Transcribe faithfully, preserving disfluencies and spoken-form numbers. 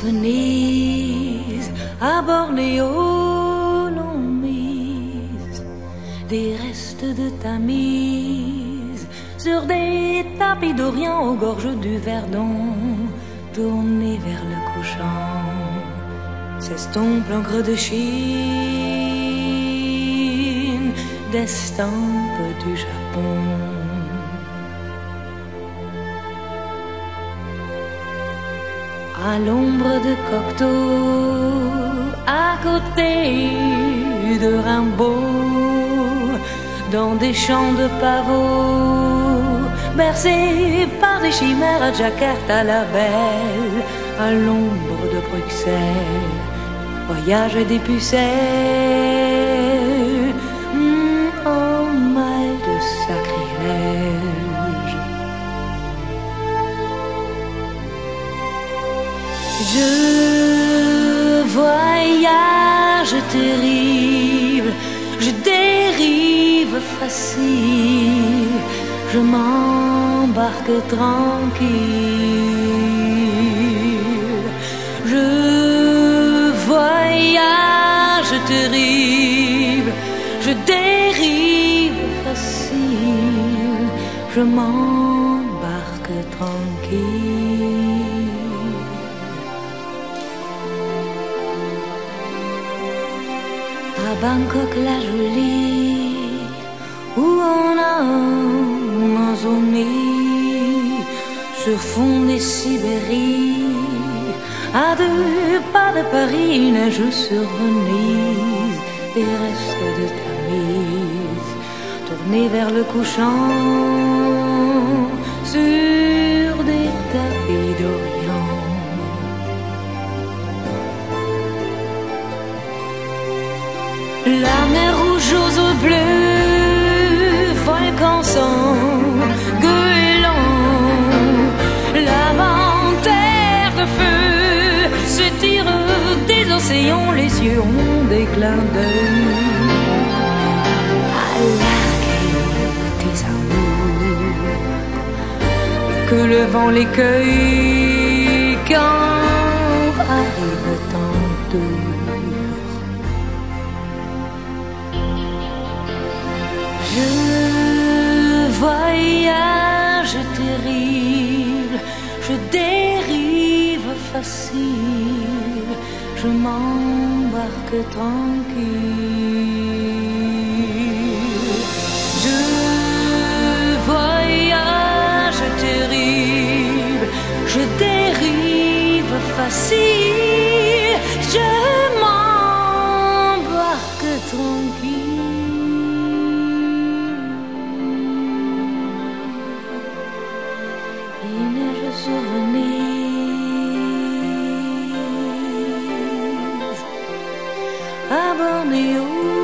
Venise, à Bornéo, l'on mise des restes de Tamise sur des tapis d'Orient aux gorges du Verdon, tournés vers le couchant, s'estompe l'encre de Chine, d'estampes du Japon. À l'ombre de Cocteau, à côté de Rimbaud, dans des champs de pavots, bercés par des chimères à Jakarta la belle, à l'ombre de Bruxelles, voyage des pucelles, mmh, oh mal de sacrilège. Je voyage terrible, je dérive facile, je m'embarque tranquille. Je voyage terrible, je dérive facile, je m'embarque tranquille. À Bangkok la jolie, où on a Amazonie, sur fond des Sibéries, à deux pas de Paris, neige sur Venise, des restes de Tamise, tournés vers le couchant, sur des tapis d'Orient. La mer rouge aux eaux bleues, volcan sans goéland, l'inventaire de feu se tire des océans, les yeux ont des clins d'œil à larguer tes amours, que le vent les cueille quand arrive ton tour. Je voyage terrible, je dérive facile, je m'embarque tranquille. Je voyage terrible, je dérive facile, je m'embarque tranquille. Sur Venise, à Bornéo.